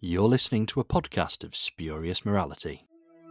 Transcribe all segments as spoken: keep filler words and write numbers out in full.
You're listening to a podcast of Spurious Morality.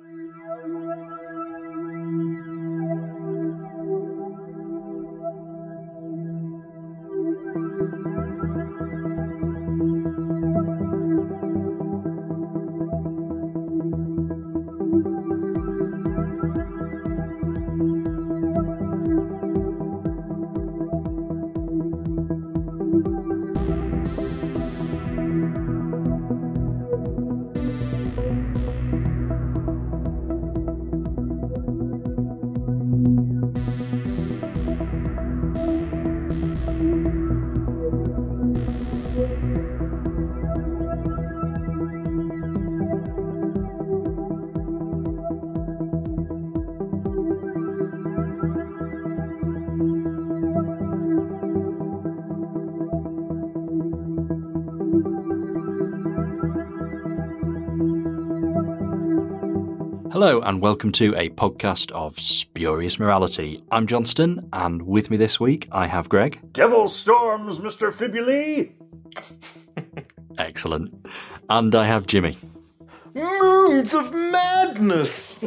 Hello and welcome to a podcast of Spurious Morality. I'm Johnston, and with me this week I have Greg. Devil storms, Mister Fibuli! Excellent. And I have Jimmy. Moons of madness!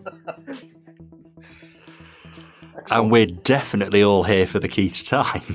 And we're definitely all here for the key to time.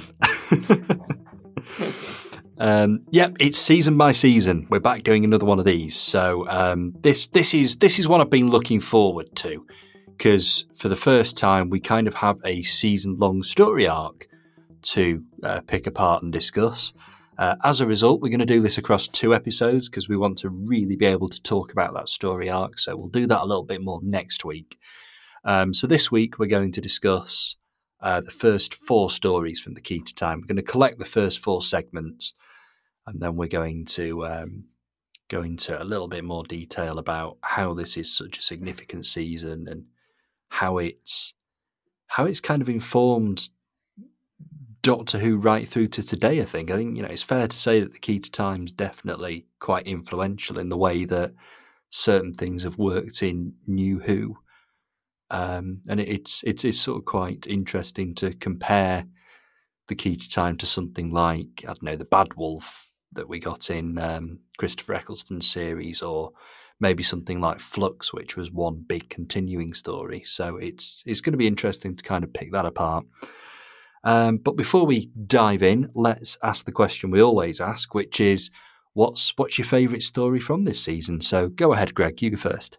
Um, yep, it's season by season. We're back doing another one of these. So um, this this is this is what I've been looking forward to, because for the first time we kind of have a season-long story arc to uh, pick apart and discuss. Uh, as a result, we're going to do this across two episodes because we want to really be able to talk about that story arc. So we'll do that a little bit more next week. Um, so this week we're going to discuss uh, the first four stories from the Key to Time. We're going to collect the first four segments. And then we're going to um, go into a little bit more detail about how this is such a significant season and how it's how it's kind of informed Doctor Who right through to today. I think I think you know it's fair to say that the Key to Time is definitely quite influential in the way that certain things have worked in New Who, um, and it, it's it's it's sort of quite interesting to compare the Key to Time to something like, I don't know, the Bad Wolf that we got in um, Christopher Eccleston's series, or maybe something like Flux, which was one big continuing story. So it's it's going to be interesting to kind of pick that apart. Um, but before we dive in, let's ask the question we always ask, which is, what's what's your favourite story from this season? So go ahead, Greg, you go first.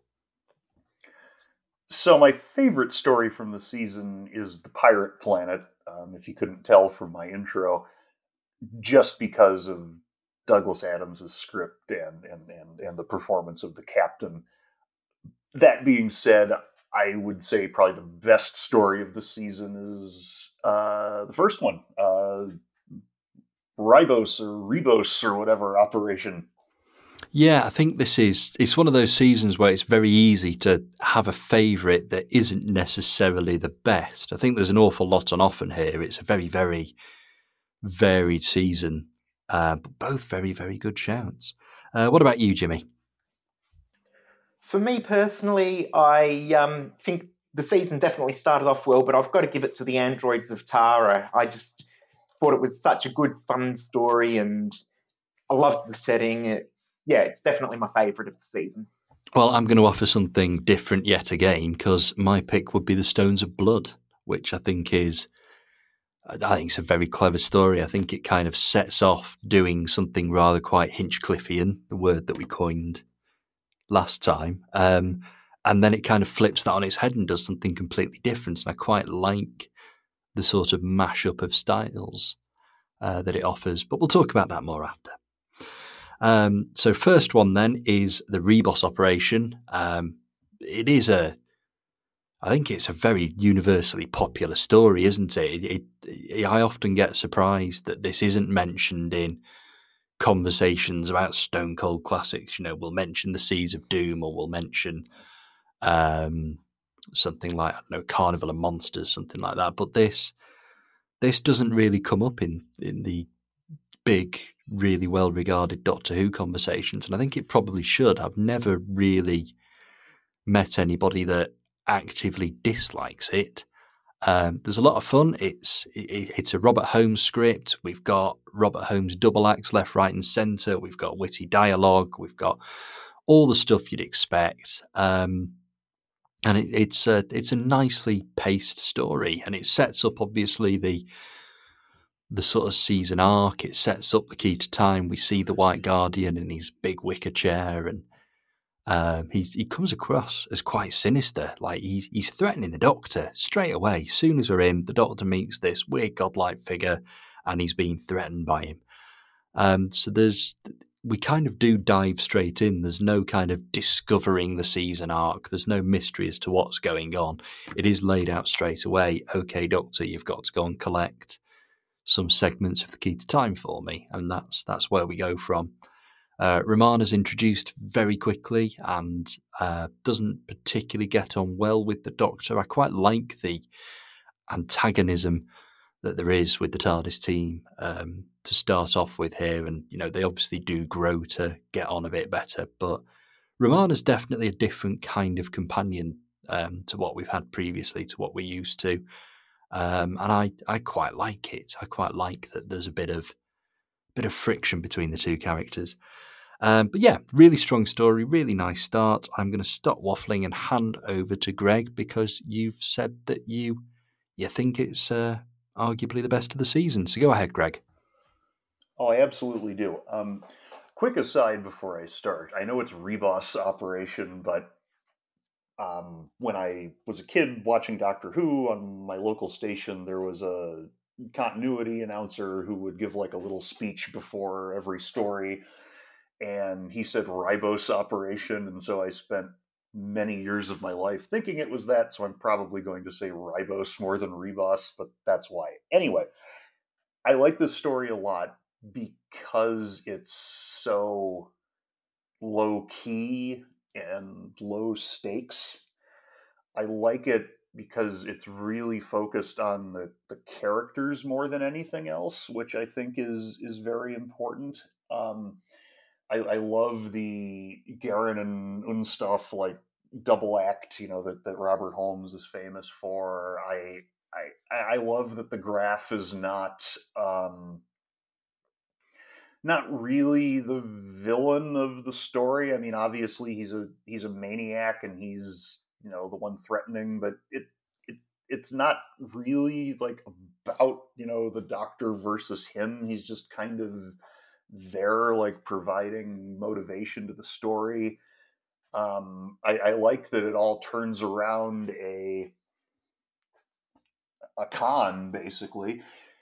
So my favorite story from the season is The Pirate Planet, um, if you couldn't tell from my intro, just because of Douglas Adams' script and, and, and, and the performance of the captain. That being said, I would say probably the best story of the season is uh, the first one, uh, Ribos or Rebos or whatever operation. Yeah, I think this is, it's one of those seasons where it's very easy to have a favourite that isn't necessarily the best. I think there's an awful lot on offer here. It's a very, very varied season. Uh, but both very, very good shouts. Uh, what about you, Jimmy? For me personally, I um, think the season definitely started off well, but I've got to give it to the Androids of Tara. I just thought it was such a good, fun story, and I loved the setting. It's yeah, it's definitely my favourite of the season. Well, I'm going to offer something different yet again, because my pick would be the Stones of Blood, which I think is I think it's a very clever story. I think it kind of sets off doing something rather quite Hinchcliffian, the word that we coined last time. Um, and then it kind of flips that on its head and does something completely different. And I quite like the sort of mashup of styles uh, that it offers. But we'll talk about that more after. Um, so first one then is the Rebos operation. Um, it is a I think it's a very universally popular story, isn't it? It, it? I often get surprised that this isn't mentioned in conversations about Stone Cold classics. You know, we'll mention the Seas of Doom, or we'll mention um, something like, I don't know, Carnival of Monsters, something like that. But this this doesn't really come up in, in the big, really well-regarded Doctor Who conversations, and I think it probably should. I've never really met anybody that actively dislikes it. Um, there's a lot of fun. It's it, it's a Robert Holmes script. We've got Robert Holmes double acts left, right, and centre. We've got witty dialogue. We've got all the stuff you'd expect. Um, and it, it's a it's a nicely paced story, and it sets up obviously the the sort of season arc. It sets up the key to time. We see the White Guardian in his big wicker chair, and um, he's, he comes across as quite sinister. Like he's, he's threatening the Doctor straight away. As soon as we're in, the Doctor meets this weird godlike figure, and he's being threatened by him. Um, so there's we kind of do dive straight in. There's no kind of discovering the season arc. There's no mystery as to what's going on. It is laid out straight away. Okay, Doctor, you've got to go and collect some segments of the key to time for me, and that's that's where we go from. Uh, Romana's introduced very quickly and uh, doesn't particularly get on well with the Doctor. I quite like the antagonism that there is with the TARDIS team um, to start off with here, and you know they obviously do grow to get on a bit better. But Romana's definitely a different kind of companion um, to what we've had previously, to what we're used to. Um, and I, I quite like it. I quite like that there's a bit of bit of friction between the two characters. Um, but yeah, really strong story, really nice start. I'm going to stop waffling and hand over to Greg because you've said that you you think it's uh, arguably the best of the season. So go ahead, Greg. Oh, I absolutely do. Um, quick aside before I start. I know it's Reboss operation, but Um, when I was a kid watching Doctor Who on my local station, there was a continuity announcer who would give like a little speech before every story, and he said Ribos operation, and so I spent many years of my life thinking it was that, so I'm probably going to say Ribos more than Rebos, but that's why. Anyway, I like this story a lot because it's so low key and low stakes. I like it because it's really focused on the, the characters more than anything else, which I think is is very important. Um, I, I love the Garen and Unstuff like double act, you know, that, that Robert Holmes is famous for. I I I love that the Graph is not um, not really the villain of the story. I mean, obviously he's a he's a maniac and he's, you know, the one threatening, but it's it, it's not really like about, you know, the Doctor versus him. He's just kind of there, like providing motivation to the story. Um, I, I like that it all turns around a a con basically,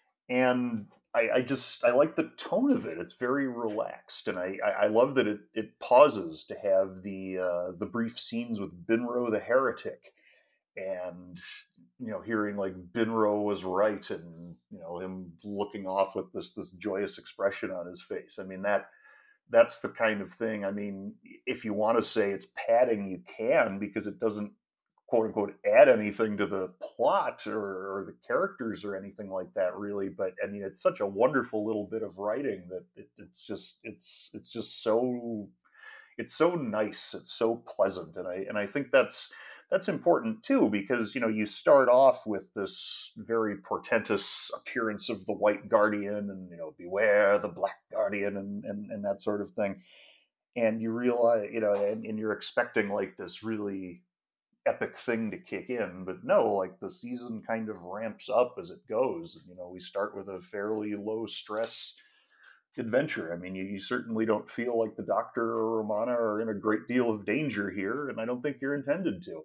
and I, I just I like the tone of it. It's very relaxed, and I, I, I love that it, it pauses to have the uh, the brief scenes with Binro the heretic, and you know hearing like Binro was right, and you know him looking off with this this joyous expression on his face. I mean that that's the kind of thing. I mean, if you want to say it's padding, you can, because it doesn't quote unquote add anything to the plot or, or the characters or anything like that really, but I mean it's such a wonderful little bit of writing that it, it's just it's it's just so it's so nice, it's so pleasant, and I and I think that's that's important too, because you know you start off with this very portentous appearance of the White Guardian and you know beware the Black Guardian and and, and that sort of thing, and you realize you know and, and you're expecting like this really epic thing to kick in, but no, like the season kind of ramps up as it goes. You know, we start with a fairly low stress adventure. I mean, you, you certainly don't feel like the Doctor or Romana are in a great deal of danger here, and I don't think you're intended to.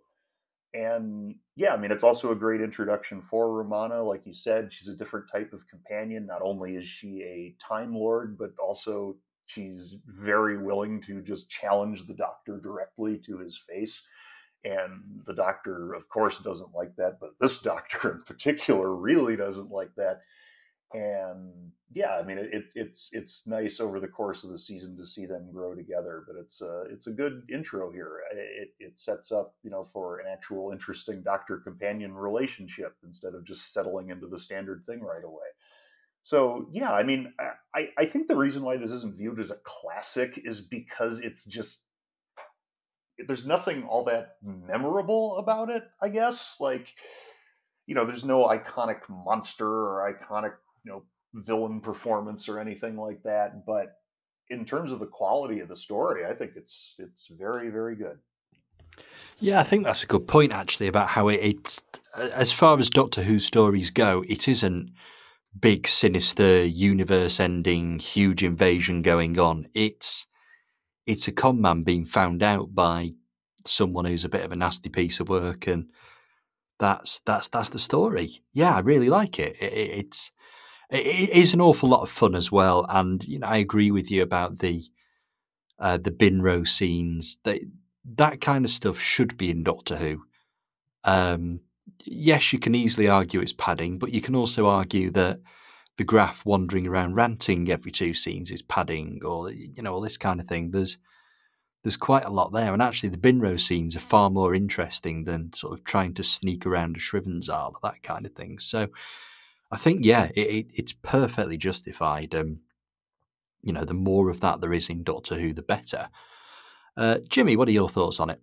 And yeah, I mean, it's also a great introduction for Romana. Like you said, she's a different type of companion. Not only is she a Time Lord, but also she's very willing to just challenge the Doctor directly to his face. And the Doctor, of course, doesn't like that, but this Doctor in particular really doesn't like that. And yeah, I mean, it, it's it's nice over the course of the season to see them grow together. But it's a it's a good intro here. It it sets up, you know, for an actual interesting Doctor companion relationship instead of just settling into the standard thing right away. So yeah, I mean, I I think the reason why this isn't viewed as a classic is because it's just there's nothing all that memorable about it, I guess. Like, you know, there's no iconic monster or iconic, you know, villain performance or anything like that. But in terms of the quality of the story, I think it's it's very, very good. Yeah, I think that's a good point actually about how it, it's as far as Doctor Who stories go, it isn't big, sinister, universe-ending, huge invasion going on. It's it's a con man being found out by someone who's a bit of a nasty piece of work, and that's that's that's the story. Yeah, I really like it. it, it it's it, it is an awful lot of fun as well, and you know I agree with you about the uh, the bin row scenes. That that kind of stuff should be in Doctor Who. Um, yes, you can easily argue it's padding, but you can also argue that the Graf wandering around ranting every two scenes is padding, or you know all this kind of thing. There's there's quite a lot there, and actually the bin row scenes are far more interesting than sort of trying to sneak around a Shrivenzar or that kind of thing. So I think yeah, it, it, it's perfectly justified. Um, you know, the more of that there is in Doctor Who, the better. Uh, Jimmy, what are your thoughts on it?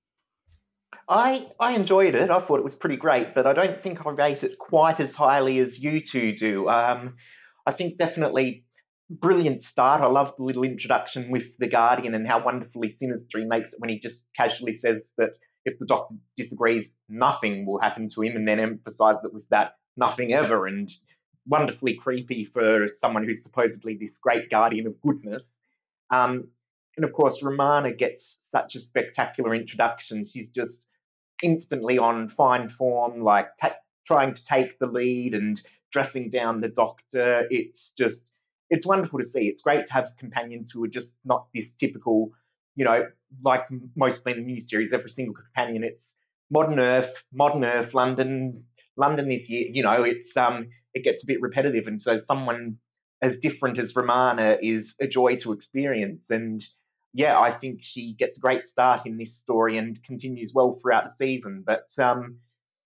I I enjoyed it. I thought it was pretty great, but I don't think I rate it quite as highly as you two do. Um, I think definitely brilliant start. I love the little introduction with the Guardian and how wonderfully sinister he makes it when he just casually says that if the Doctor disagrees, nothing will happen to him, and then emphasise that with that nothing ever, and wonderfully creepy for someone who's supposedly this great guardian of goodness. Um, and of course, Romana gets such a spectacular introduction. She's just instantly on fine form, like ta- trying to take the lead and dressing down the Doctor. It's just, it's wonderful to see. It's great to have companions who are just not this typical, you know, like mostly in the new series, every single companion, it's modern Earth, modern Earth, London, London this year, you know, it's, um, it gets a bit repetitive. And so someone as different as Romana is a joy to experience. And yeah, I think she gets a great start in this story and continues well throughout the season. But um,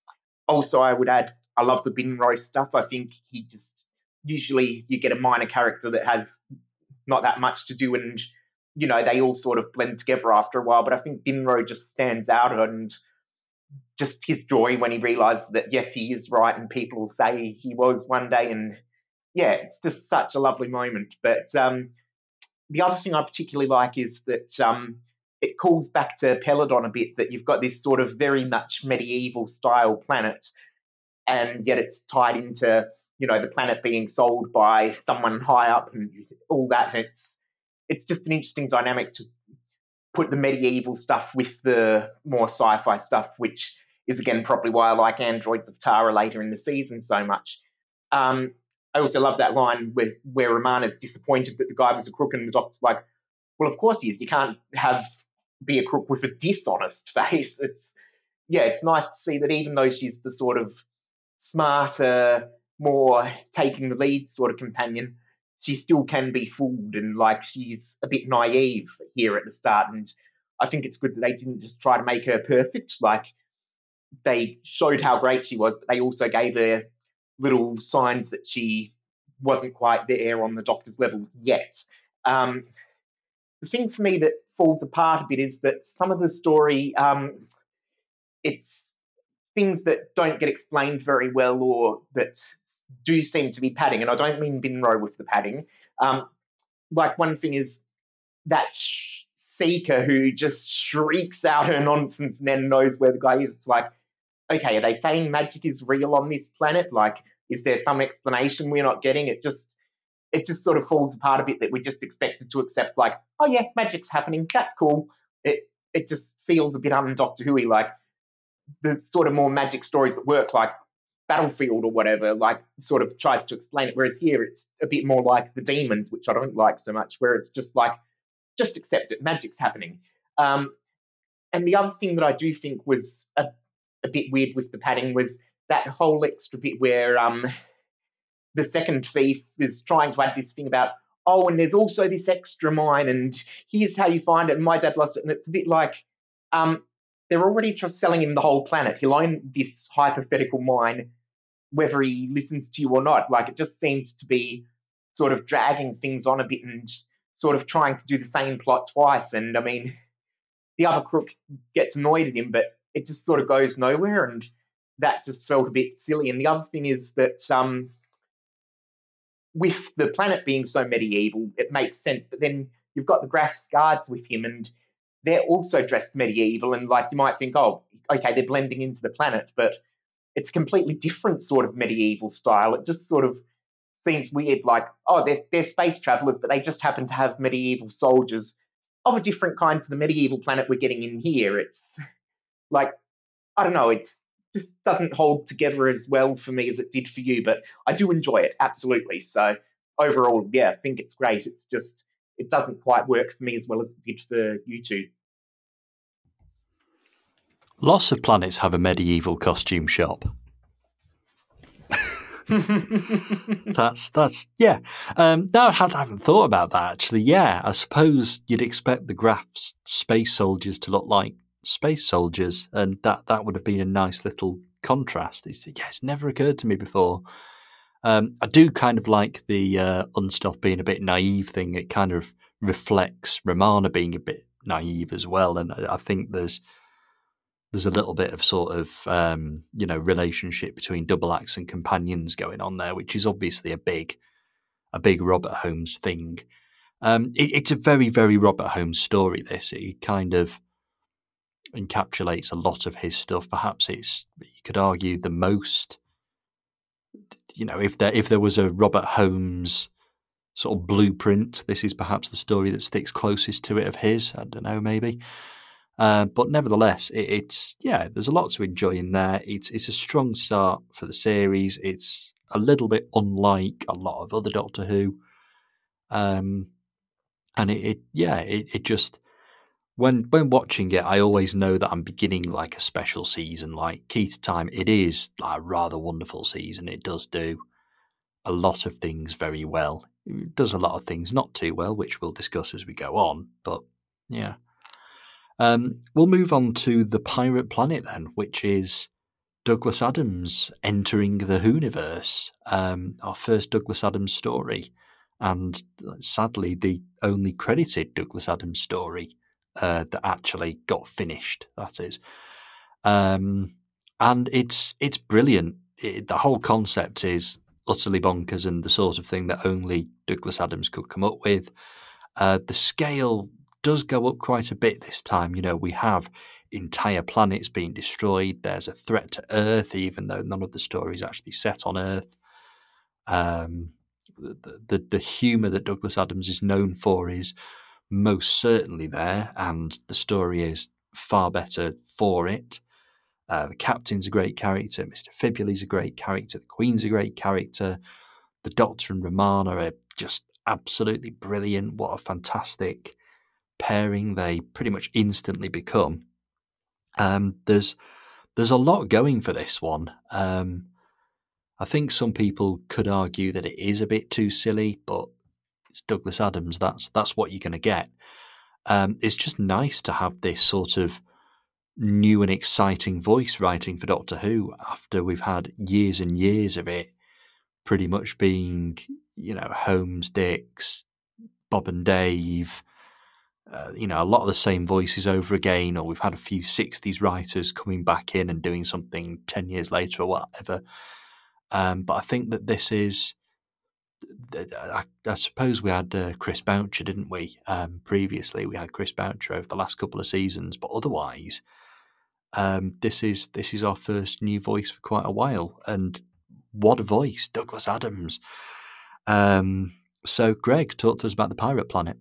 also, I would add, I love the bin row stuff. I think he just usually you get a minor character that has not that much to do, and you know they all sort of blend together after a while. But I think Binro just stands out, and just his joy when he realised that yes, he is right, and people will say he was one day, and yeah, it's just such a lovely moment. But um, the other thing I particularly like is that um, it calls back to Peladon a bit, that you've got this sort of very much medieval style planet, and yet it's tied into, you know, the planet being sold by someone high up and all that. And it's it's just an interesting dynamic to put the medieval stuff with the more sci-fi stuff, which is again probably why I like Androids of Tara later in the season so much. Um, I also love that line where, where Romana's disappointed that the guy was a crook, and the Doctor's like, well, of course he is. You can't have be a crook with a dishonest face. It's yeah, it's nice to see that even though she's the sort of smarter, more taking the lead sort of companion, she still can be fooled, and like she's a bit naive here at the start. And I think it's good that they didn't just try to make her perfect. Like they showed how great she was, but they also gave her little signs that she wasn't quite there on the Doctor's level yet. Um, the thing for me that falls apart a bit is that some of the story, um, it's things that don't get explained very well, or that do seem to be padding. And I don't mean Binro with the padding. Um, like one thing is that sh- seeker who just shrieks out her nonsense and then knows where the guy is. It's like, okay, are they saying magic is real on this planet? Like, is there some explanation we're not getting? It just it just sort of falls apart a bit, that we just expected to accept, like, oh yeah, magic's happening, that's cool. It it just feels a bit un-Doctor Who-y, like the sort of more magic stories that work, like Battlefield or whatever, like sort of tries to explain it. Whereas here it's a bit more like the Demons, which I don't like so much, where it's just like, just accept it, magic's happening. Um, and the other thing that I do think was a, a bit weird with the padding was that whole extra bit where um, the second thief is trying to add this thing about, oh, and there's also this extra mine, and here's how you find it, and my dad lost it. And it's a bit like, um, they're already just selling him the whole planet. He'll own this hypothetical mine, whether he listens to you or not. Like, it just seems to be sort of dragging things on a bit and sort of trying to do the same plot twice. And I mean, the other crook gets annoyed at him, but it just sort of goes nowhere. And that just felt a bit silly. And the other thing is that um, with the planet being so medieval, it makes sense. But then you've got the Graf's guards with him, and they're also dressed medieval. And like you might think, oh, okay, they're blending into the planet, but it's a completely different sort of medieval style. It just sort of seems weird, like, oh, they're, they're space travelers, but they just happen to have medieval soldiers of a different kind to the medieval planet we're getting in here. It's like, I don't know, it's just doesn't hold together as well for me as it did for you, but I do enjoy it, absolutely. So overall, yeah, I think it's great. It's just, it doesn't quite work for me as well as it did for you two. Lots of planets have a medieval costume shop. that's that's yeah. Um, no, I haven't thought about that actually. Yeah, I suppose you'd expect the Graf's space soldiers to look like space soldiers, and that that would have been a nice little contrast. It's, yeah, it's never occurred to me before. Um, I do kind of like the uh, Unstop being a bit naive thing. It kind of reflects Romana being a bit naive as well, and I, I think there's. There's a little bit of sort of, um, you know, relationship between Double Axe and companions going on there, which is obviously a big, a big Robert Holmes thing. Um, it, it's a very, very Robert Holmes story. This it kind of encapsulates a lot of his stuff. Perhaps it's you could argue the most, you know, if there if there was a Robert Holmes sort of blueprint, this is perhaps the story that sticks closest to it of his. I don't know, maybe. Uh, but nevertheless, it, it's yeah. There's a lot to enjoy in there. It's it's a strong start for the series. It's a little bit unlike a lot of other Doctor Who, um, and it, it yeah. It, it just when when watching it, I always know that I'm beginning like a special season. Like Key to Time, it is like a rather wonderful season. It does do a lot of things very well. It does a lot of things not too well, which we'll discuss as we go on. But yeah. Um, we'll move on to The Pirate Planet then, which is Douglas Adams entering the Whoniverse, um, our first Douglas Adams story, and sadly the only credited Douglas Adams story uh, that actually got finished. That is, um, and it's it's brilliant. It, the whole concept is utterly bonkers and the sort of thing that only Douglas Adams could come up with. Uh, the scale does go up quite a bit this time. You know, we have entire planets being destroyed. There's a threat to Earth, even though none of the story is actually set on Earth. Um, the, the, the humour that Douglas Adams is known for is most certainly there, and the story is far better for it. Uh, the Captain's a great character. Mister Fibula's a great character. The Queen's a great character. The Doctor and Romana are just absolutely brilliant. What a fantastic pairing they pretty much instantly become. Um, there's there's a lot going for this one. Um, I think some people could argue that it is a bit too silly, but it's Douglas Adams. That's that's what you're going to get. Um, it's just nice to have this sort of new and exciting voice writing for Doctor Who after we've had years and years of it pretty much being, you know, Holmes, Dix, Bob and Dave. Uh, you know, a lot of the same voices over again, or we've had a few sixties writers coming back in and doing something ten years later or whatever. Um, but I think that this is, I, I suppose we had uh, Chris Boucher, didn't we? Um, previously, we had Chris Boucher over the last couple of seasons, but otherwise, um, this is this is our first new voice for quite a while, and what a voice, Douglas Adams. Um, so, Greg, talk to us about The Pirate Planet.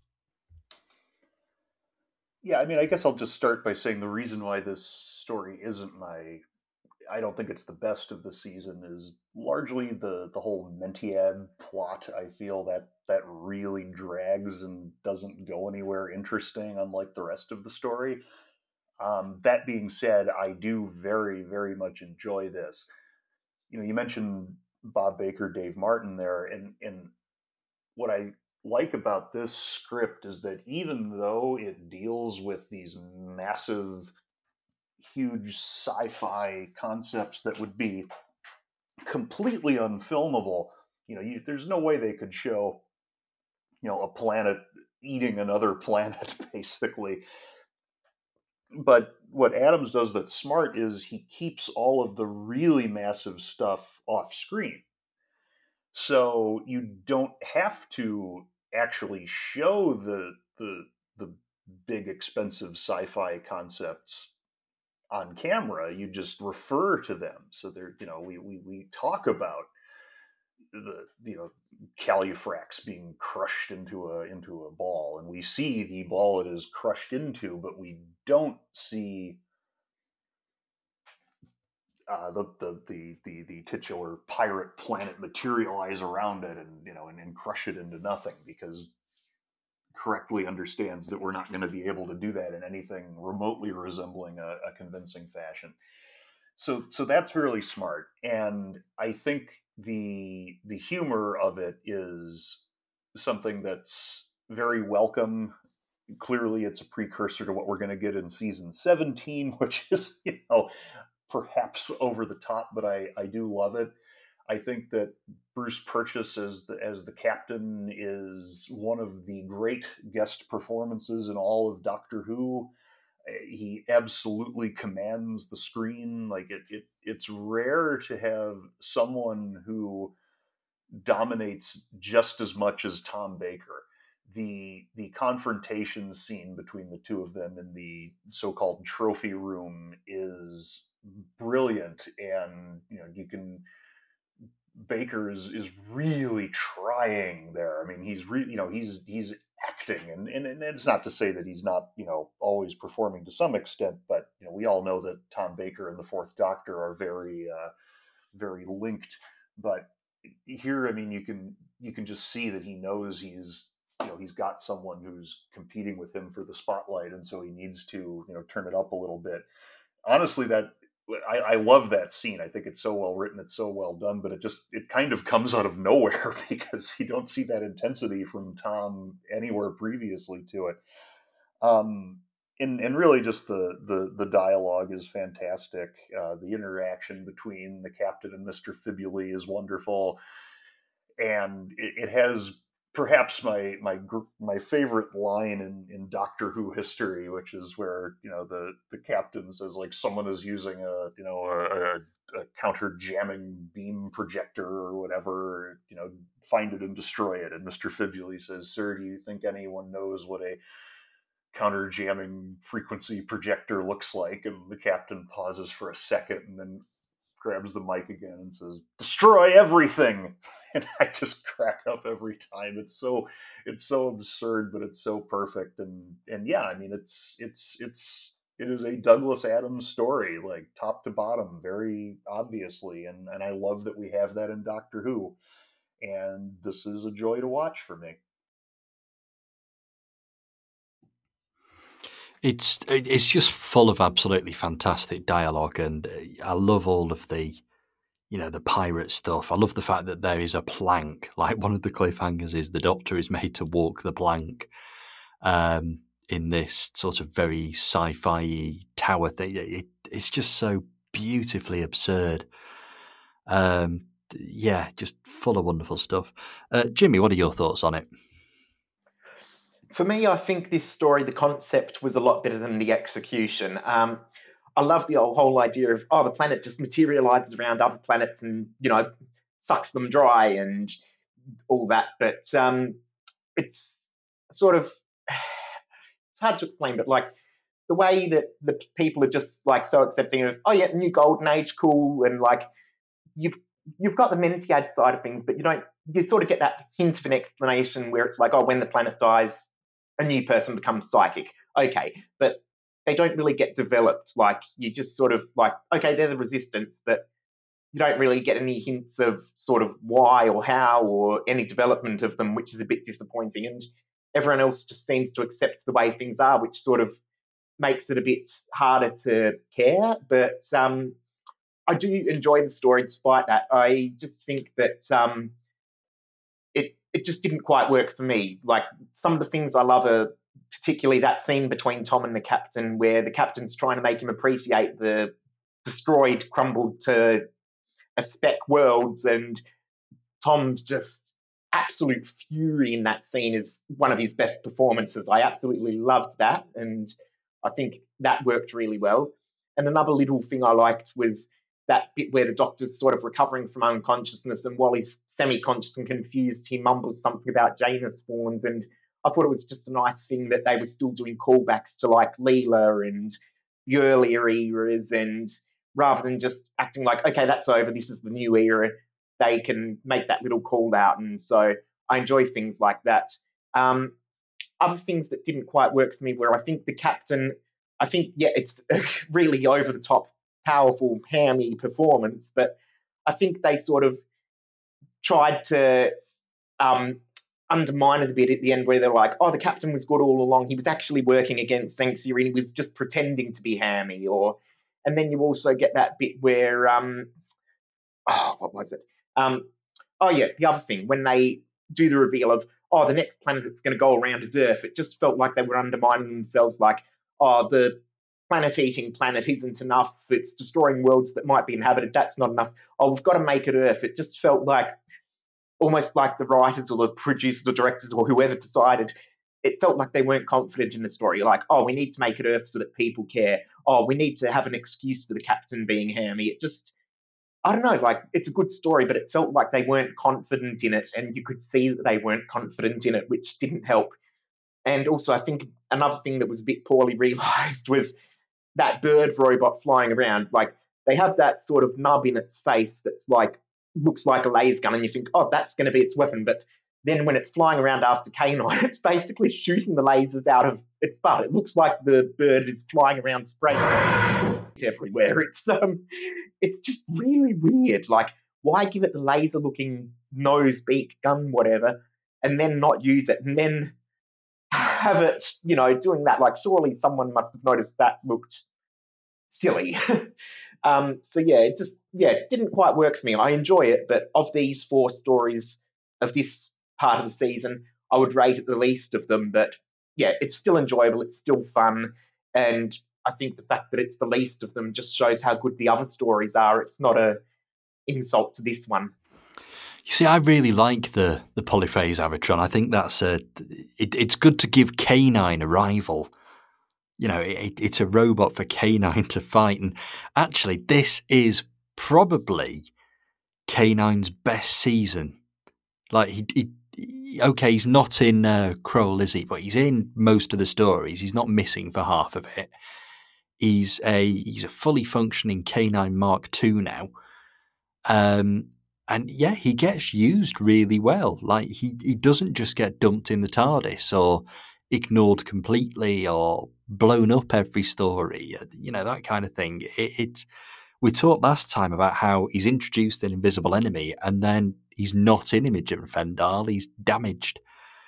Yeah, I mean, I guess I'll just start by saying the reason why this story isn't my, I don't think it's the best of the season, is largely the the whole Mentiad plot. I feel that that really drags and doesn't go anywhere interesting, unlike the rest of the story. Um, that being said, I do very, very much enjoy this. You know, you mentioned Bob Baker, Dave Martin there, and and what I like about this script is that even though it deals with these massive, huge sci-fi concepts that would be completely unfilmable, you know, you, there's no way they could show, you know, a planet eating another planet, basically. But what Adams does that's smart is he keeps all of the really massive stuff off screen. So you don't have to actually show the the the big expensive sci-fi concepts on camera. You just refer to them. So there, you know, we we, we talk about the you know Calufrax being crushed into a into a ball, and we see the ball it is crushed into, but we don't see uh, the, the the the the titular pirate planet materialize around it, and you know and, and crush it into nothing, because correctly understands that we're not going to be able to do that in anything remotely resembling a, a convincing fashion. So so that's really smart, and I think the the humor of it is something that's very welcome. Clearly, it's a precursor to what we're going to get in season seventeen, which is, you know, perhaps over the top, but I, I do love it. I think that Bruce Purchase as the as the captain is one of the great guest performances in all of Doctor Who. He absolutely commands the screen. Like it, it it's rare to have someone who dominates just as much as Tom Baker. The the confrontation scene between the two of them in the so-called trophy room is brilliant, and you know you can Baker is is really trying there. I mean, he's really, you know, he's he's acting, and, and and it's not to say that he's not, you know, always performing to some extent, but you know, we all know that Tom Baker and the Fourth Doctor are very uh, very linked. But here, I mean, you can you can just see that he knows he's you know he's got someone who's competing with him for the spotlight, and so he needs to you know turn it up a little bit. Honestly, that I, I love that scene. I think it's so well written, it's so well done, but it just it kind of comes out of nowhere because you don't see that intensity from Tom anywhere previously to it. Um, and and really, just the the the dialogue is fantastic. Uh, the interaction between the captain and Mister Fibuli is wonderful, and it, it has perhaps my my my favorite line in, in Doctor Who history, which is where you know the the captain says like someone is using a you know a, a, a counter jamming beam projector or whatever, you know find it and destroy it, and Mister Fibuli says, "Sir, do you think anyone knows what a counter jamming frequency projector looks like?" And the captain pauses for a second and then grabs the mic again and says, "Destroy everything." And I just crack up every time. It's so it's so absurd, but it's so perfect. And and yeah, I mean it's it's it's it is a Douglas Adams story, like top to bottom, very obviously. And and I love that we have that in Doctor Who. And this is a joy to watch for me. It's it's just full of absolutely fantastic dialogue, and I love all of the, you know, the pirate stuff. I love the fact that there is a plank. Like one of the cliffhangers is the Doctor is made to walk the plank um, in this sort of very sci-fi tower thing. It, it's just so beautifully absurd. Um, yeah, just full of wonderful stuff. Uh, Jimmy, what are your thoughts on it? For me, I think this story, the concept was a lot better than the execution. Um, I love the whole idea of, oh, the planet just materializes around other planets and, you know, sucks them dry and all that. But um, it's sort of, it's hard to explain, but like the way that the people are just like so accepting of, oh, yeah, new golden age, cool. And like you've, you've got the Mentiad side of things, but you don't, you sort of get that hint of an explanation where it's like, oh, when the planet dies, a new person becomes psychic. Okay, but they don't really get developed. Like you just sort of like, okay, they're the resistance, but you don't really get any hints of sort of why or how or any development of them, which is a bit disappointing. And everyone else just seems to accept the way things are, which sort of makes it a bit harder to care. But um, I do enjoy the story despite that. I just think that um, it it just didn't quite work for me. Like some of the things I love are particularly that scene between Tom and the captain, where the captain's trying to make him appreciate the destroyed, crumbled to a speck worlds, and Tom's just absolute fury in that scene is one of his best performances. I absolutely loved that, and I think that worked really well. And another little thing I liked was that bit where the Doctor's sort of recovering from unconsciousness, and while he's semi-conscious and confused, he mumbles something about Janus spawns, and I thought it was just a nice thing that they were still doing callbacks to like Leela and the earlier eras, and rather than just acting like, okay, that's over, this is the new era, they can make that little call out. And so I enjoy things like that. Um, other things that didn't quite work for me were, I think the captain, I think, yeah, it's really over the top, powerful, hammy performance, but I think they sort of tried to um, undermine it a bit at the end, where they're like, oh, the captain was good all along. He was actually working against Thanxia and he was just pretending to be hammy. Or, and then you also get that bit where, um, oh, what was it? Um, oh, yeah, the other thing, when they do the reveal of, oh, the next planet that's going to go around is Earth, it just felt like they were undermining themselves, like, oh, the planet-eating planet isn't enough. It's destroying worlds that might be inhabited. That's not enough. Oh, we've got to make it Earth. It just felt like, almost like the writers or the producers or directors or whoever decided, it felt like they weren't confident in the story. Like, oh, we need to make it Earth so that people care. Oh, we need to have an excuse for the captain being hammy. It just, I don't know, like, it's a good story, but it felt like they weren't confident in it, and you could see that they weren't confident in it, which didn't help. And also, I think another thing that was a bit poorly realised was that bird robot flying around. Like, they have that sort of nub in its face that's like, looks like a laser gun, and you think, oh, that's going to be its weapon. But then when it's flying around after K nine, it's basically shooting the lasers out of its butt. It looks like the bird is flying around spraying everywhere. It's um, it's just really weird. Like, why give it the laser-looking nose, beak, gun, whatever, and then not use it, and then have it, you know, doing that? Like, surely someone must have noticed that looked silly. Um, so yeah, it just yeah it didn't quite work for me. I enjoy it, but of these four stories of this part of the season, I would rate it the least of them. But yeah, it's still enjoyable. It's still fun, and I think the fact that it's the least of them just shows how good the other stories are. It's not a insult to this one. You see, I really like the the polyphase Avatron. I think that's a it, it's good to give K nine a rival. You know, it, it's a robot for K nine to fight. And actually, this is probably K nine's best season. Like, he, he okay, he's not in uh, Kroll, is he? But he's in most of the stories. He's not missing for half of it. He's a he's a fully functioning K nine Mark two now. Um, and yeah, he gets used really well. Like, he, he doesn't just get dumped in the TARDIS or ignored completely or blown up every story, you know, that kind of thing. It, it we talked last time about how he's introduced an invisible enemy and then he's not in Imogen Fendal, he's damaged.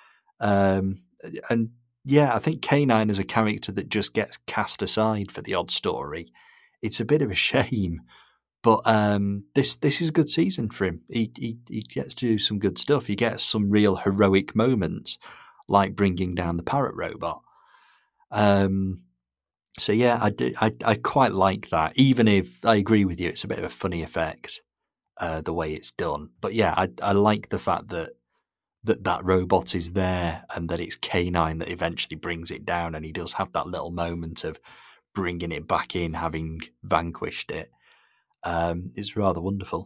Um, and yeah, I think K nine is a character that just gets cast aside for the odd story. It's a bit of a shame, but um, this this is a good season for him. He, he he gets to do some good stuff. He gets some real heroic moments, like bringing down the parrot robot. Um, so yeah, I, do, I I quite like that. Even if I agree with you, it's a bit of a funny effect, uh, the way it's done. But yeah, I I like the fact that that that robot is there and that it's K nine that eventually brings it down, and he does have that little moment of bringing it back in, having vanquished it. Um, it's rather wonderful.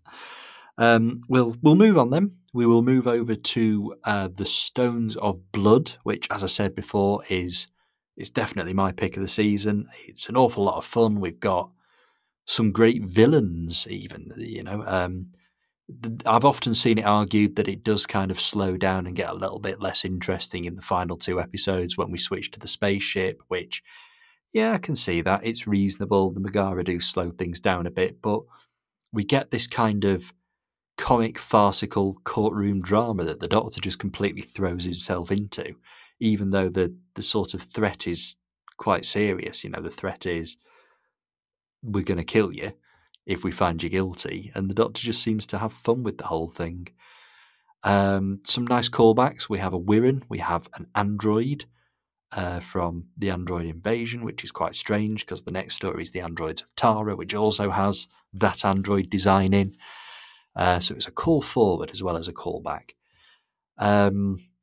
Um, we'll we'll move on then. We will move over to uh, the Stones of Blood, which, as I said before, is is definitely my pick of the season. It's an awful lot of fun. We've got some great villains, even. You know, um, I've often seen it argued that it does kind of slow down and get a little bit less interesting in the final two episodes when we switch to the spaceship. Which, yeah, I can see that. It's reasonable. The Megara do slow things down a bit, but we get this kind of comic, farcical courtroom drama that the Doctor just completely throws himself into, even though the, the sort of threat is quite serious. You know, the threat is, we're going to kill you if we find you guilty, and the Doctor just seems to have fun with the whole thing. Um, some nice callbacks. We have a Wirren, we have an android uh, from the Android Invasion, which is quite strange because the next story is the Androids of Tara, which also has that android design in. Uh, so it's a call forward as well as a callback. Um,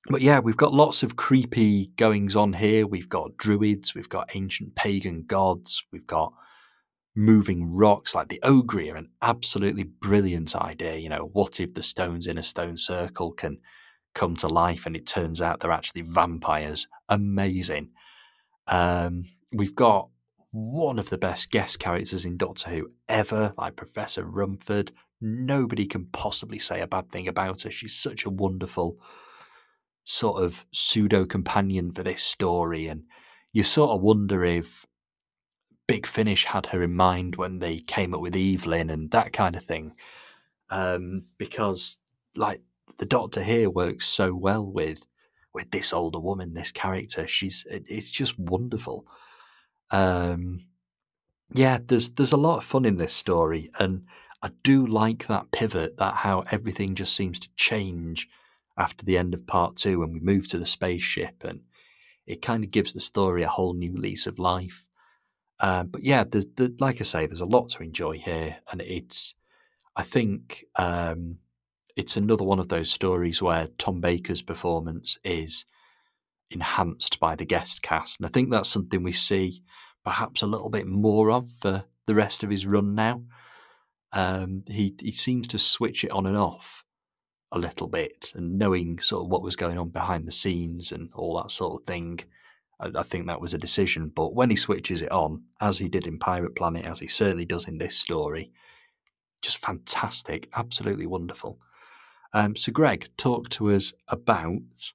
but yeah, we've got lots of creepy goings on here. We've got druids, we've got ancient pagan gods, we've got moving rocks. Like the Ogre are an absolutely brilliant idea. You know, what if the stones in a stone circle can come to life and it turns out they're actually vampires? Amazing. Um, we've got one of the best guest characters in Doctor Who ever, like Professor Rumford. Nobody can possibly say a bad thing about her. She's such a wonderful sort of pseudo companion for this story, and you sort of wonder if Big Finish had her in mind when they came up with Evelyn and that kind of thing, um, because like the Doctor here works so well with with this older woman, this character. She's it, it's just wonderful. Um, yeah, there's there's a lot of fun in this story, and I do like that pivot, that how everything just seems to change after the end of part two when we move to the spaceship, and it kind of gives the story a whole new lease of life. Uh, but yeah, there's, there, like I say, there's a lot to enjoy here, and it's I think um, it's another one of those stories where Tom Baker's performance is enhanced by the guest cast, and I think that's something we see perhaps a little bit more of for the rest of his run now. Um, he he seems to switch it on and off a little bit, and knowing sort of what was going on behind the scenes and all that sort of thing, I, I think that was a decision. But when he switches it on, as he did in Pirate Planet, as he certainly does in this story, just fantastic, absolutely wonderful. Um, so, Greg, talk to us about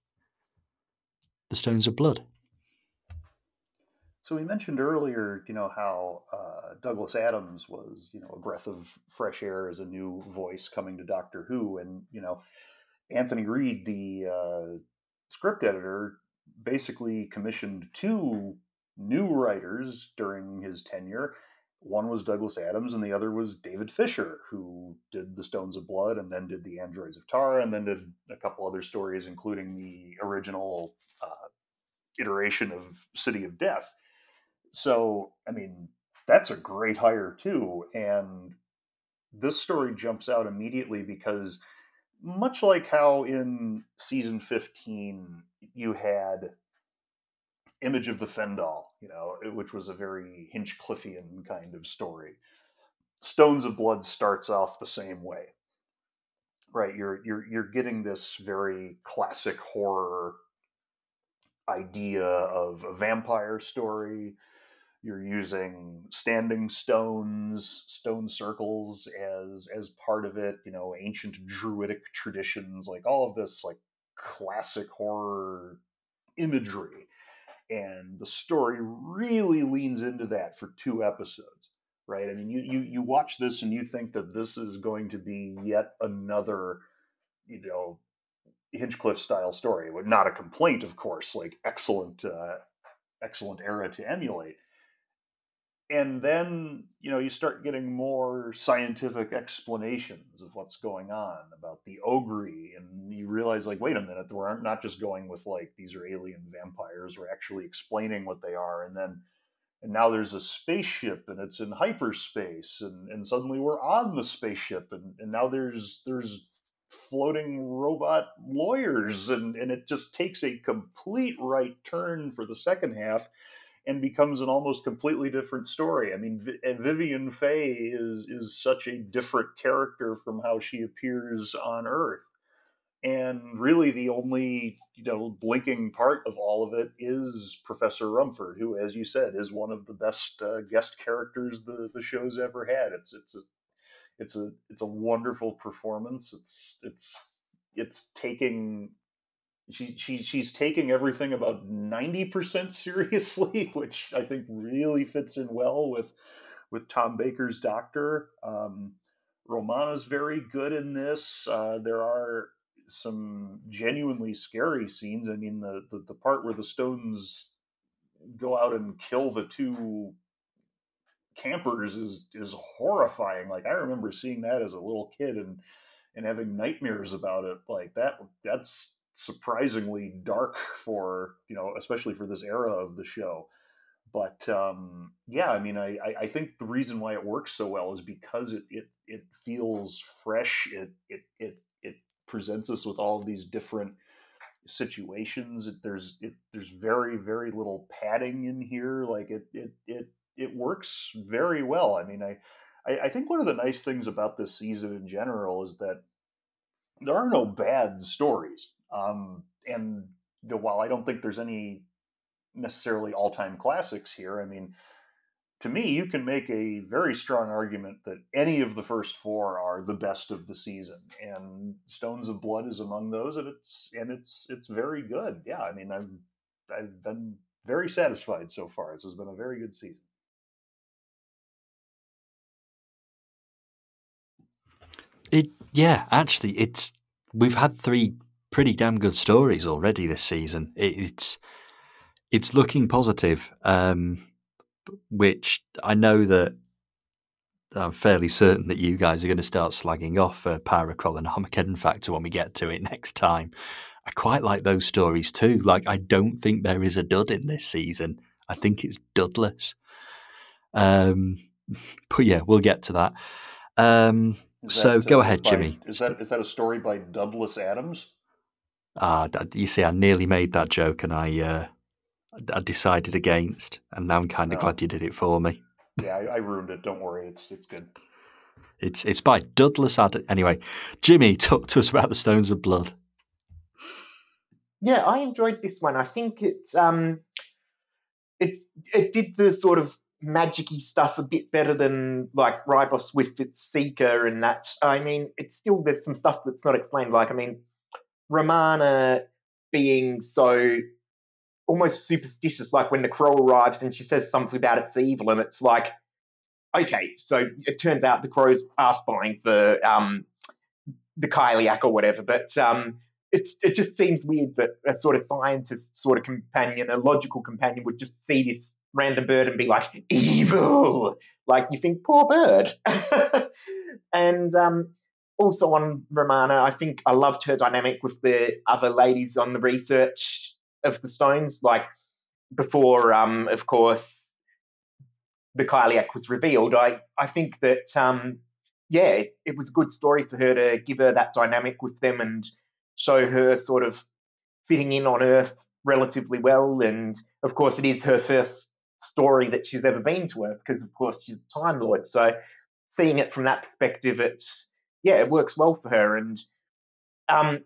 the Stones of Blood. So we mentioned earlier, you know, how uh, Douglas Adams was, you know, a breath of fresh air as a new voice coming to Doctor Who, and you know, Anthony Reid, the uh, script editor, basically commissioned two new writers during his tenure. One was Douglas Adams, and the other was David Fisher, who did The Stones of Blood and then did The Androids of Tara, and then did a couple other stories, including the original uh, iteration of City of Death. So, I mean, that's a great hire too. And this story jumps out immediately because, much like how in season fifteen you had Image of the Fendal, you know, which was a very Hinchcliffian kind of story, Stones of Blood starts off the same way. Right, you're you're you're getting this very classic horror idea of a vampire story. You're using standing stones, stone circles as as part of it. You know, ancient druidic traditions, like all of this, like classic horror imagery, and the story really leans into that for two episodes. Right? I mean, you you you watch this and you think that this is going to be yet another, you know, Hinchcliffe style story. Not a complaint, of course. Like excellent, uh, excellent era to emulate. And then, you know, you start getting more scientific explanations of what's going on about the Ogre, and you realize, like, wait a minute, we're not just going with like these are alien vampires. We're actually explaining what they are, and then and now there's a spaceship and it's in hyperspace, and, and suddenly we're on the spaceship, and, and now there's there's floating robot lawyers, and, and it just takes a complete right turn for the second half and becomes an almost completely different story. I mean, v- Vivian Faye is is such a different character from how she appears on Earth. And really, the only, you know, blinking part of all of it is Professor Rumford, who, as you said, is one of the best uh, guest characters the, the show's ever had. It's it's a it's a it's a wonderful performance. It's it's it's taking she, she she's taking everything about ninety percent seriously, which I think really fits in well with with Tom Baker's Doctor. Um, Romana's very good in this. Uh, there are some genuinely scary scenes. I mean, the, the the part where the Stones go out and kill the two campers is is horrifying. Like, I remember seeing that as a little kid and and having nightmares about it. Like that that's surprisingly dark for, you know, especially for this era of the show. But um, yeah, I mean, I, I think the reason why it works so well is because it it, it feels fresh. It, it it it presents us with all of these different situations. There's it, there's very very little padding in here. Like it it it it works very well. I mean, I I, I think one of the nice things about this season in general is that there are no bad stories. Um, and you know, while I don't think there's any necessarily all time classics here, I mean, to me, you can make a very strong argument that any of the first four are the best of the season, and Stones of Blood is among those, and it's and it's it's very good. Yeah, I mean, I've I've been very satisfied so far. This has been a very good season. It yeah, actually, it's we've had three pretty damn good stories already this season. It, it's it's looking positive. Um, which I know that I'm fairly certain that you guys are going to start slagging off uh, Pyrocroll and Armageddon Factor when we get to it next time. I quite like those stories too. Like, I don't think there is a dud in this season. I think it's dudless. Um, but yeah, we'll get to that. Um, that so uh, go ahead, by, Jimmy. Is that is that a story by Douglas Adams? Ah, uh, you see, I nearly made that joke and I uh, I decided against, and now I'm kind of oh. glad you did it for me. Yeah, I, I ruined it. Don't worry, it's it's good. It's it's by Douglas Adams. Anyway, Jimmy, talk to us about the Stones of Blood. Yeah, I enjoyed this one. I think it um, it's it did the sort of magic-y stuff a bit better than like Ribos with its Seeker and that. I mean, it's still there's some stuff that's not explained. Like, I mean, Romana being so almost superstitious, like when the crow arrives and she says something about it's evil, and it's like, okay, so it turns out the crows are spying for um, the Kyliak or whatever, but um, it's, it just seems weird that a sort of scientist sort of companion, a logical companion, would just see this random bird and be like, evil! Like, you think, poor bird. And um, also on Romana, I think I loved her dynamic with the other ladies on the research of the stones, like before, um, of course, the Kyliak was revealed. I, I think that, um, yeah, it, it was a good story for her to give her that dynamic with them and show her sort of fitting in on Earth relatively well. And, of course, it is her first story that she's ever been to Earth because, of course, she's a Time Lord. So seeing it from that perspective, it's, yeah, it works well for her. And, um,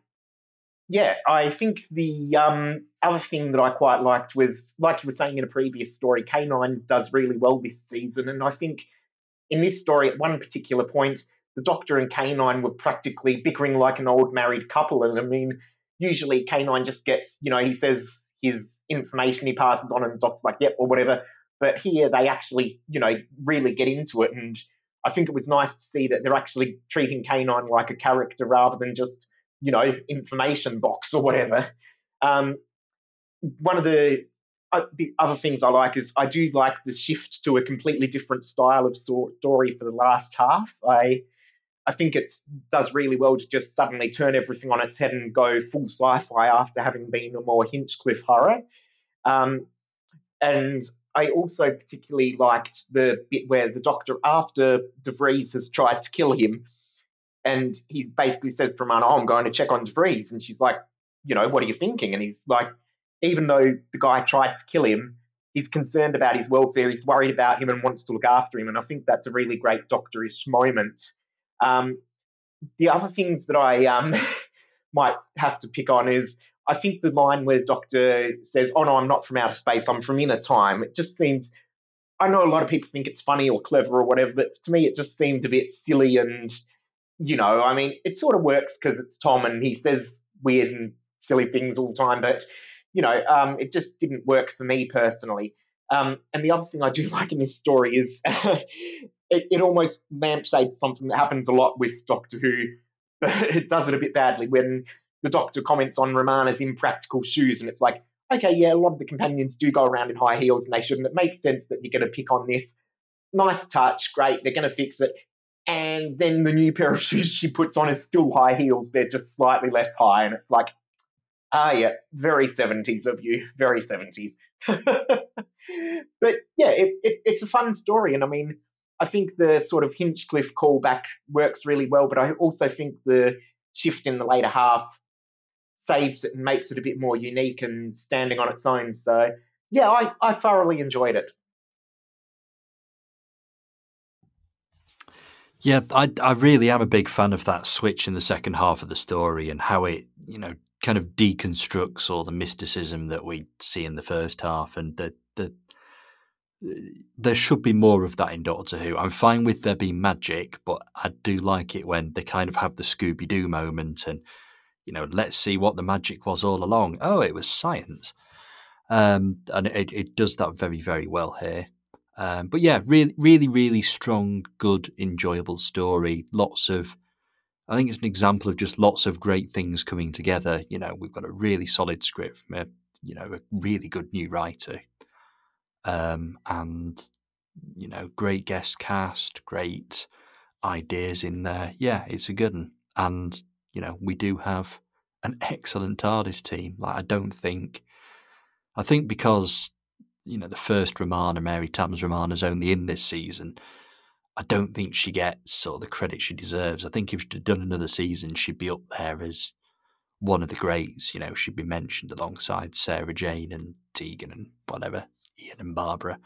yeah, I think the um, other thing that I quite liked was, like you were saying in a previous story, K nine does really well this season. And I think in this story, at one particular point, the Doctor and K nine were practically bickering like an old married couple. And I mean, usually K nine just gets, you know, he says his information, he passes on, and the Doctor's like, yep, or whatever. But here they actually, you know, really get into it. And I think it was nice to see that they're actually treating K nine like a character rather than just, you know, information box or whatever. Um, one of the, uh, the other things I like is I do like the shift to a completely different style of story for the last half. I I think it does really well to just suddenly turn everything on its head and go full sci-fi after having been a more Hinchcliffe horror. Um, and I also particularly liked the bit where the Doctor, after De Vries has tried to kill him, and he basically says to Romana, oh, I'm going to check on De Vries. And she's like, you know, what are you thinking? And he's like, even though the guy tried to kill him, he's concerned about his welfare. He's worried about him and wants to look after him. And I think that's a really great Doctorish moment. Um, the other things that I um, might have to pick on is I think the line where Doctor says, oh, no, I'm not from outer space, I'm from inner time. It just seems, I know a lot of people think it's funny or clever or whatever, but to me it just seemed a bit silly and, you know, I mean, it sort of works because it's Tom and he says weird and silly things all the time, but, you know, um, it just didn't work for me personally. Um, and the other thing I do like in this story is it, it almost lampshades something that happens a lot with Doctor Who, but it does it a bit badly when the Doctor comments on Romana's impractical shoes, and it's like, okay, yeah, a lot of the companions do go around in high heels and they shouldn't. It makes sense that you're going to pick on this. Nice touch, great, they're going to fix it. And then the new pair of shoes she puts on is still high heels. They're just slightly less high. And it's like, ah, yeah, very seventies of you. Very seventies. But yeah, it, it, it's a fun story. And I mean, I think the sort of Hinchcliffe callback works really well. But I also think the shift in the later half saves it and makes it a bit more unique and standing on its own. So, yeah, I, I thoroughly enjoyed it. Yeah, I, I really am a big fan of that switch in the second half of the story and how it, you know, kind of deconstructs all the mysticism that we see in the first half, and the the there should be more of that in Doctor Who. I'm fine with there being magic, but I do like it when they kind of have the Scooby-Doo moment and, you know, let's see what the magic was all along. Oh, it was science. Um, and it, it does that very, very well here. Um, but yeah, really, really, really strong, good, enjoyable story. Lots of, I think it's an example of just lots of great things coming together. You know, we've got a really solid script from a, you know, a really good new writer. Um, and, you know, great guest cast, great ideas in there. Yeah, it's a good one. And, you know, we do have an excellent TARDIS team. Like, I don't think, I think because, you know, the first Romana, Mary Tams Romana, is only in this season, I don't think she gets sort of the credit she deserves. I think if she'd done another season, she'd be up there as one of the greats. You know, she'd be mentioned alongside Sarah Jane and Tegan and whatever, Ian and Barbara.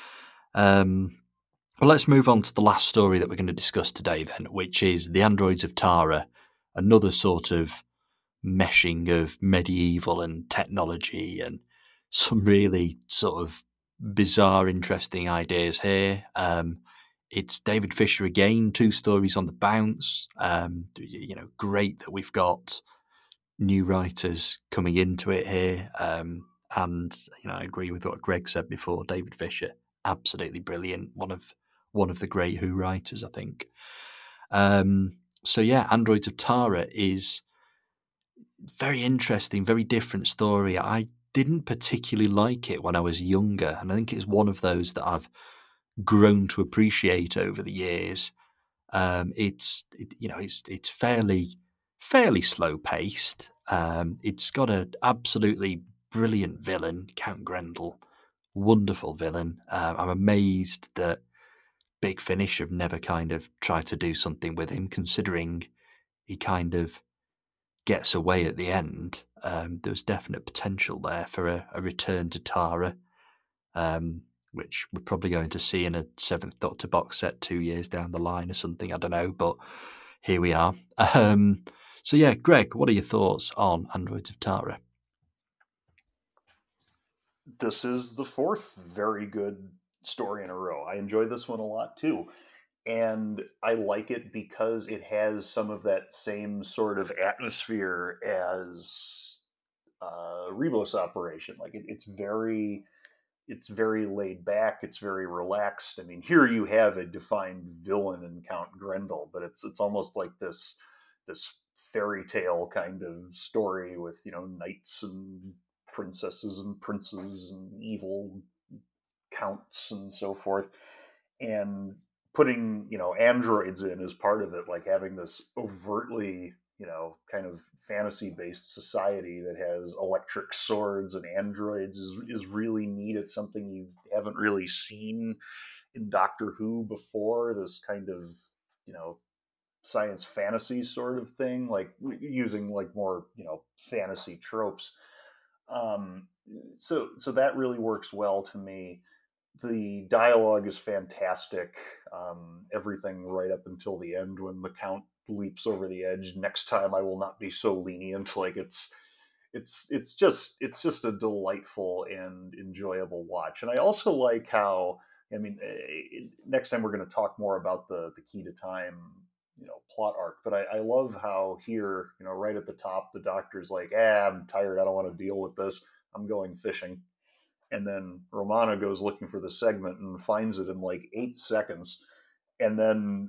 Um, well, let's move on to the last story that we're going to discuss today then, which is The Androids of Tara, another sort of meshing of medieval and technology and some really sort of bizarre, interesting ideas here. Um, it's David Fisher again, two stories on the bounce. Um, you know, great that we've got new writers coming into it here. Um, and you know, I agree with what Greg said before. David Fisher, absolutely brilliant. One of one of the great Who writers, I think. Um, so yeah, Androids of Tara is very interesting, very different story. I didn't particularly like it when I was younger, and I think it's one of those that I've grown to appreciate over the years. Um, it's it, you know it's it's fairly fairly slow paced. Um, it's got an absolutely brilliant villain, Count Grendel, wonderful villain. Um, I'm amazed that Big Finish have never kind of tried to do something with him, considering he kind of gets away at the end. Um, there was definite potential there for a, a return to Tara, um, which we're probably going to see in a Seventh Doctor box set two years down the line or something. I don't know, but here we are. Um, so yeah, Greg, what are your thoughts on Androids of Tara? This is the fourth very good story in a row. I enjoy this one a lot too. And I like it because it has some of that same sort of atmosphere as uh, Rebos Operation. Like it, it's very, it's very laid back. It's very relaxed. I mean, here you have a defined villain in Count Grendel, but it's it's almost like this this fairy tale kind of story with you know knights and princesses and princes and evil counts and so forth, and putting you know androids in as part of it, like having this overtly you know kind of fantasy based society that has electric swords and androids is is really neat. It's something you haven't really seen in Doctor Who before. This kind of you know science fantasy sort of thing, like using like more you know fantasy tropes. Um, so so that really works well to me. The dialogue is fantastic. Um, everything right up until the end when the Count leaps over the edge. Next time I will not be so lenient. Like it's it's it's just it's just a delightful and enjoyable watch. And I also like how I mean eh, next time we're going to talk more about the the Key to Time you know plot arc, but I, I love how here you know right at the top the Doctor's like, ah, I'm tired, I don't want to deal with this, I'm going fishing. And then Romana goes looking for the segment and finds it in like eight seconds. And then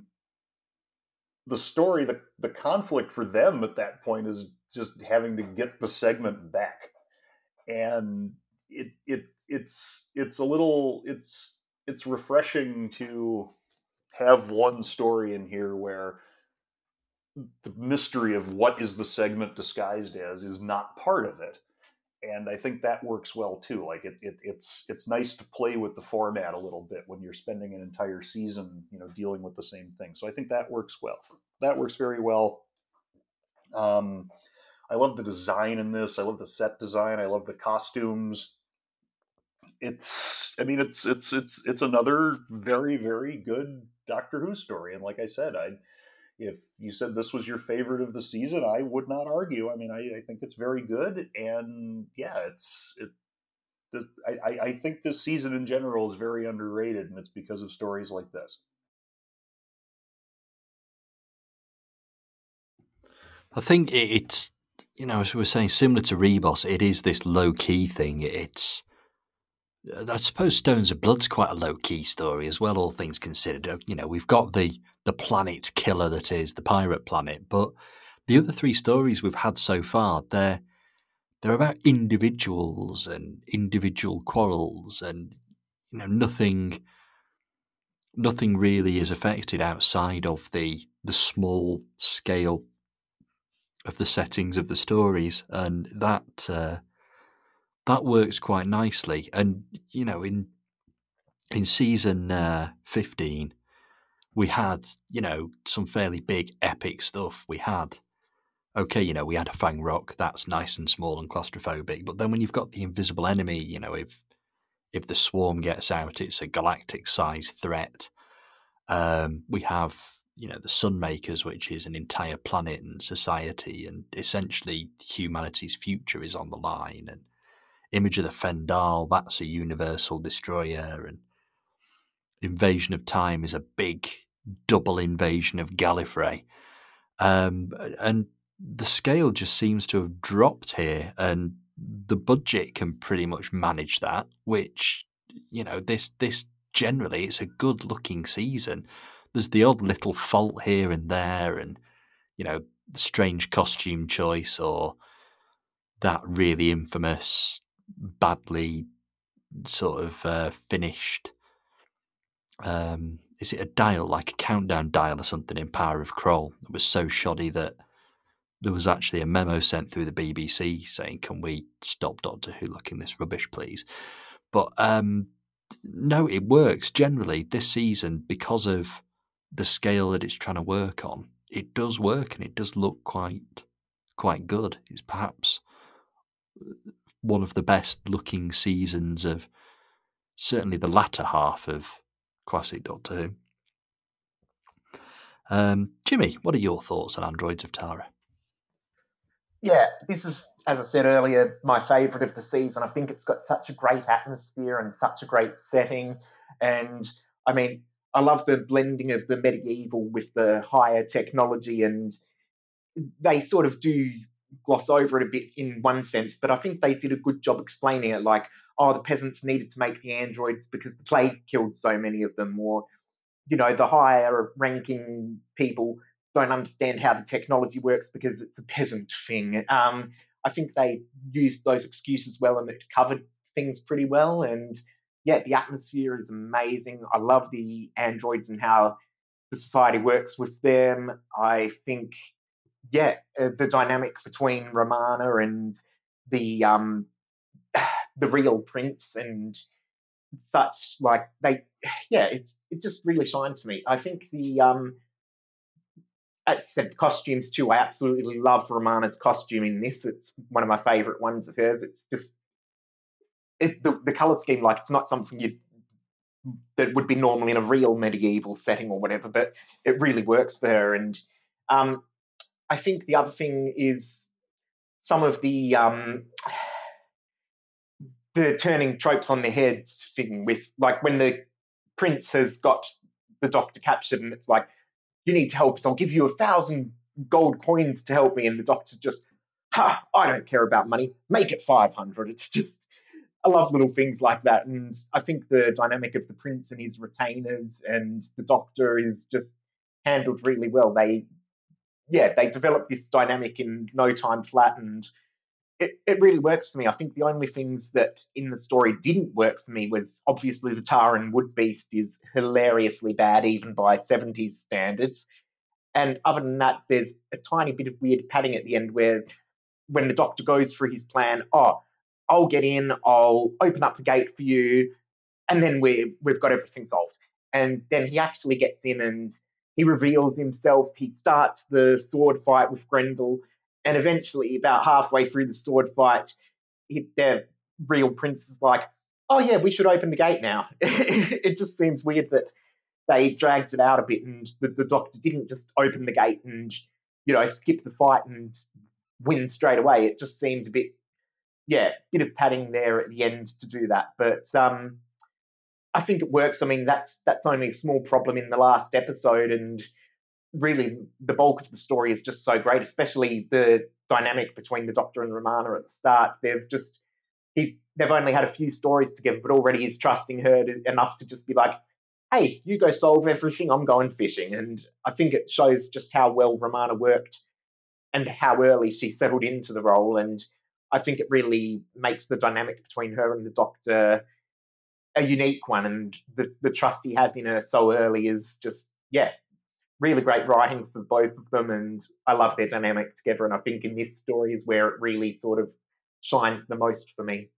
the story, the, the conflict for them at that point is just having to get the segment back. And it it it's it's a little it's it's refreshing to have one story in here where the mystery of what is the segment disguised as is not part of it. And I think that works well too. Like it, it, it's it's nice to play with the format a little bit when you're spending an entire season, you know, dealing with the same thing. So I think that works well. That works very well. Um, I love the design in this. I love the set design. I love the costumes. It's, I mean, it's it's it's it's another very very good Doctor Who story. And like I said, I if you said this was your favorite of the season, I would not argue. I mean, I, I think it's very good, and yeah, it's it. The, I, I think this season in general is very underrated, and it's because of stories like this. I think it's, you know, as we were saying, similar to Rebos, it is this low-key thing. It's, I suppose Stones of Blood's quite a low-key story as well, all things considered. You know, we've got the, the planet killer that is the pirate planet, but the other three stories we've had so far, they're, they're about individuals and individual quarrels, and, you know, nothing... Nothing really is affected outside of the the small scale of the settings of the stories, and that uh, that works quite nicely. And you know, in in season uh, fifteen, we had, you know, some fairly big epic stuff. We had, okay, you know, we had a Fang Rock that's nice and small and claustrophobic, but then when you've got the invisible enemy, you know, if if the swarm gets out, it's a galactic sized threat. Um, we have, you know, the Sunmakers, which is an entire planet and society, and essentially humanity's future is on the line. And Image of the Fendal, that's a universal destroyer, and Invasion of Time is a big double invasion of Gallifrey. Um, and the scale just seems to have dropped here, and the budget can pretty much manage that, which, you know, this this generally it's a good looking season. There's the odd little fault here and there, and, you know, strange costume choice or that really infamous, badly sort of uh, finished. Um, is it a dial, like a countdown dial or something in Power of Kroll? It was so shoddy that there was actually a memo sent through the B B C saying, "Can we stop Doctor Who looking this rubbish, please?" But um, no, it works generally this season because of the scale that it's trying to work on. It does work, and it does look quite quite good. It's perhaps one of the best looking seasons of certainly the latter half of classic Doctor Who. Um, Jimmy, what are your thoughts on Androids of Tara? Yeah, this is, as I said earlier, my favourite of the season. I think it's got such a great atmosphere and such a great setting. And I mean, I love the blending of the medieval with the higher technology, and they sort of do gloss over it a bit in one sense, but I think they did a good job explaining it, like, oh, the peasants needed to make the androids because the plague killed so many of them, or, you know, the higher ranking people don't understand how the technology works because it's a peasant thing. Um, I think they used those excuses well, and it covered things pretty well. And yeah, the atmosphere is amazing. I love the androids and how the society works with them. I think, yeah, uh, the dynamic between Romana and the um, the real prince and such, like, they, yeah, it it just really shines for me. I think the um, as I said, the costumes too. I absolutely love Romana's costume in this. It's one of my favourite ones of hers. It's just it, the the color scheme, like, it's not something you that would be normal in a real medieval setting or whatever, but it really works for her. And um, I think the other thing is some of the um, the turning tropes on their heads thing, with, like, when the prince has got the doctor captured and it's like, you need to help us, I'll give you a thousand gold coins to help me, and the doctor's just, ha, I don't care about money, make it five hundred. It's just, I love little things like that. And I think the dynamic of the prince and his retainers and the doctor is just handled really well. They, yeah, they developed this dynamic in no time flat, and it, it really works for me. I think the only things that in the story didn't work for me was obviously the Taran Wood Beast is hilariously bad, even by seventies standards. And other than that, there's a tiny bit of weird padding at the end where when the doctor goes through his plan, oh, I'll get in, I'll open up the gate for you, and then we we've got everything solved. And then he actually gets in and he reveals himself. He starts the sword fight with Grendel, And eventually, about halfway through the sword fight, he, their real prince is like, oh yeah, we should open the gate now. It just seems weird that they dragged it out a bit and the, the doctor didn't just open the gate and, you know, skip the fight and win straight away. It just seemed a bit, yeah, bit of padding there at the end to do that. But um, I think it works. I mean, that's that's only a small problem in the last episode, and really the bulk of the story is just so great, especially the dynamic between the Doctor and Romana at the start. They've just he's they've only had a few stories together, but already he's trusting her to, enough to just be like, hey, you go solve everything, I'm going fishing. And I think it shows just how well Romana worked and how early she settled into the role. And I think it really makes the dynamic between her and the Doctor a unique one. And the, the trust he has in her so early is just, yeah, really great writing for both of them. And I love their dynamic together. And I think in this story is where it really sort of shines the most for me.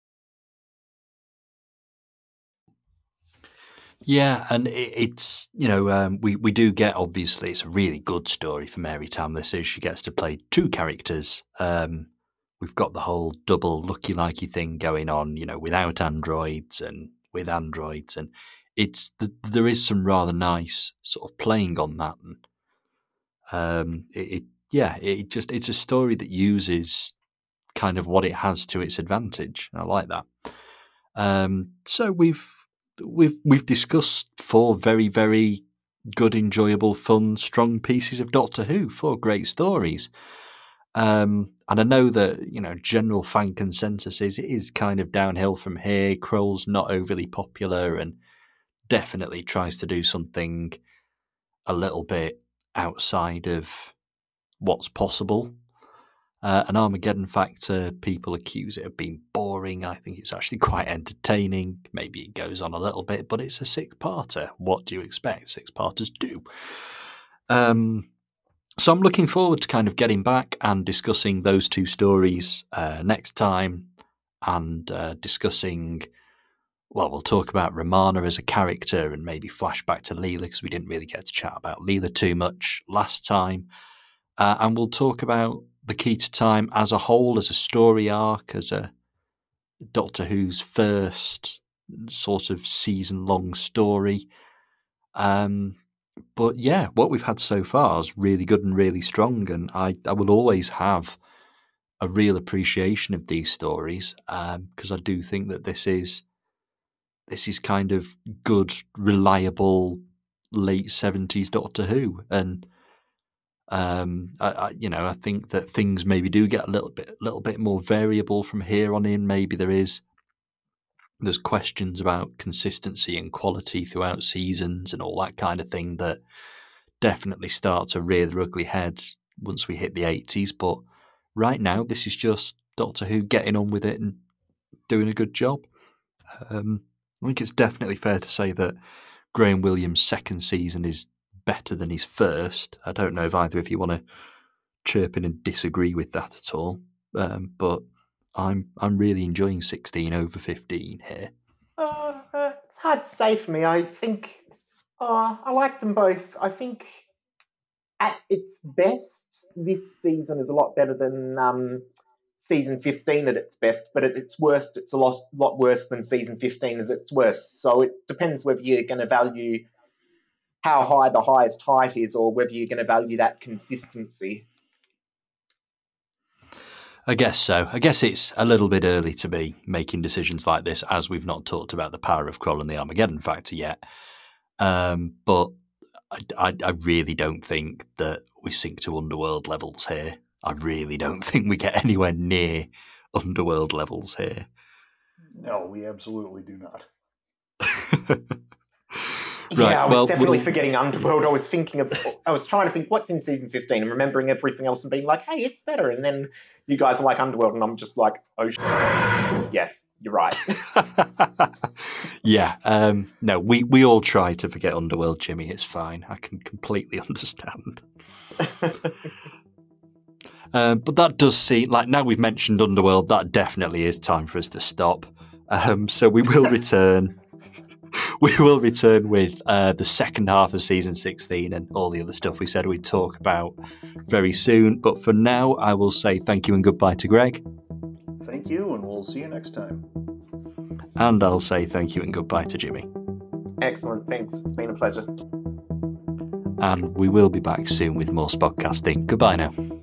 Yeah, and it, it's, you know, um, we, we do get, obviously, it's a really good story for Mary Tam. This is, she gets to play two characters. Um, we've got the whole double lucky likey thing going on, you know, without androids and with androids. And it's the, there is some rather nice sort of playing on that. And um, it, it, yeah, it just, it's a story that uses kind of what it has to its advantage. I like that. Um, so we've, We've we've discussed four very, very good, enjoyable, fun, strong pieces of Doctor Who, four great stories. Um, and I know that, you know, general fan consensus is it is kind of downhill from here. Kroll's not overly popular and definitely tries to do something a little bit outside of what's possible. Uh, an Armageddon Factor, people accuse it of being boring. I think it's actually quite entertaining. Maybe it goes on a little bit, but it's a six-parter. What do you expect? Six-parters do. Um, so I'm looking forward to kind of getting back and discussing those two stories uh, next time and uh, discussing, well, we'll talk about Romana as a character and maybe flash back to Leela because we didn't really get to chat about Leela too much last time. Uh, and we'll talk about The Key to Time as a whole, as a story arc, as a Doctor Who's first sort of season-long story. Um, but yeah, what we've had so far is really good and really strong, and I, I will always have a real appreciation of these stories because um, I do think that this is this is kind of good, reliable late seventies Doctor Who, and Um, I, I, you know, I think that things maybe do get a little bit, little bit more variable from here on in. Maybe there is, there's questions about consistency and quality throughout seasons and all that kind of thing that definitely start to rear their ugly head once we hit the eighties. But right now, this is just Doctor Who getting on with it and doing a good job. Um, I think it's definitely fair to say that Graham Williams' second season is better than his first. I don't know if either of you want to chirp in and disagree with that at all, um, but I'm I'm really enjoying sixteen over fifteen here. Uh, uh, it's hard to say for me. I think uh, I liked them both. I think at its best, this season is a lot better than um, season fifteen at its best, but at its worst, it's a lot, lot worse than season fifteen at its worst. So it depends whether you're going to value how high the highest height is or whether you're going to value that consistency. I guess so. I guess it's a little bit early to be making decisions like this as we've not talked about the power of Kroll and the Armageddon Factor yet. Um, but I, I, I really don't think that we sink to Underworld levels here. I really don't think we get anywhere near Underworld levels here. No, we absolutely do not. Right, yeah, I was well, definitely we'll... forgetting Underworld. I was thinking of, I was trying to think what's in season fifteen and remembering everything else and being like, hey, it's better. And then you guys are like Underworld, and I'm just like, oh, sh-. Yes, you're right. yeah, um, no, we, we all try to forget Underworld, Jimmy. It's fine. I can completely understand. um, but that does seem like now we've mentioned Underworld, that definitely is time for us to stop. Um, so we will return. we will return with uh, the second half of season sixteen and all the other stuff we said we'd talk about very soon. But for now, I will say thank you and goodbye to Greg. Thank you, and we'll see you next time. And I'll say thank you and goodbye to Jimmy. Excellent, thanks. It's been a pleasure. And we will be back soon with more Spodcasting. Goodbye now.